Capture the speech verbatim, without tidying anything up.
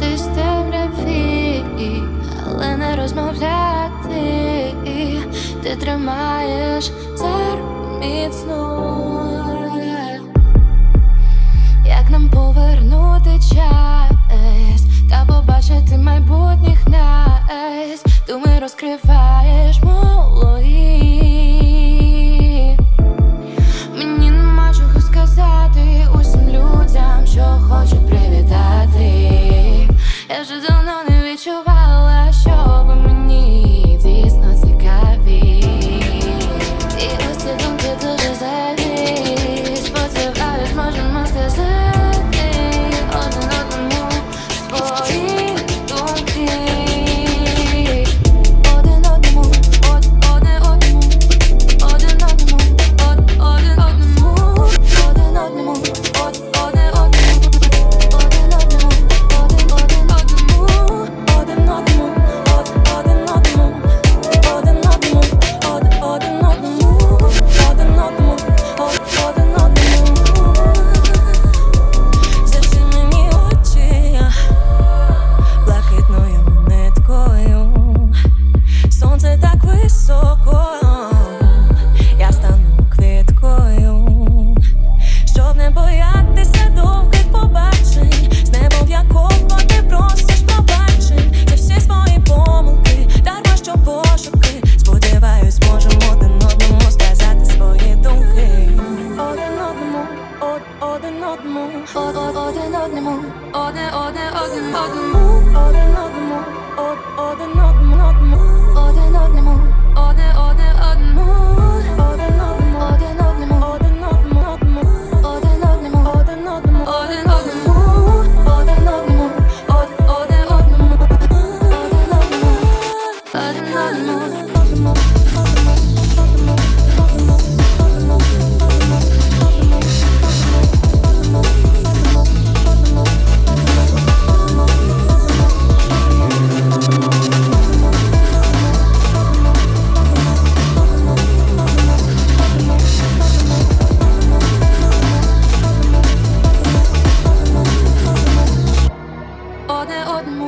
вибратись з темряві, але не розмовляти. Ти тримаєш за руку міцно. Як нам повернути час та побачити майбутніх нас? Думай, розкриваєш мої. Мені нема чого сказати усім людям, що хочуть привітати. Я вже давно не відчувала, що ви мені дійсно цікаві. І ось ці думки дуже зайві. Сподіваюсь, можемо сказати один одному свої думки. Один одному, од, один одному, один одному, од, один одному, один одному, од, один одному, один одному, один один одному, один одному, од, один одному, один одному, од, один одному, один одному, од, один одному. Заши мені очі блакитною ниткою. Сонце так високо, я стану квіткою, щоб не боятися довгих побачень, з небом, в якому ти просиш пробачень за всі свої помилки, дарма що пошуки. Сподіваюсь, можемо один одному сказати свої думки. Один одному, од, один одному, од, од, один одному, один, один, один, одному, один одному, од, один одному.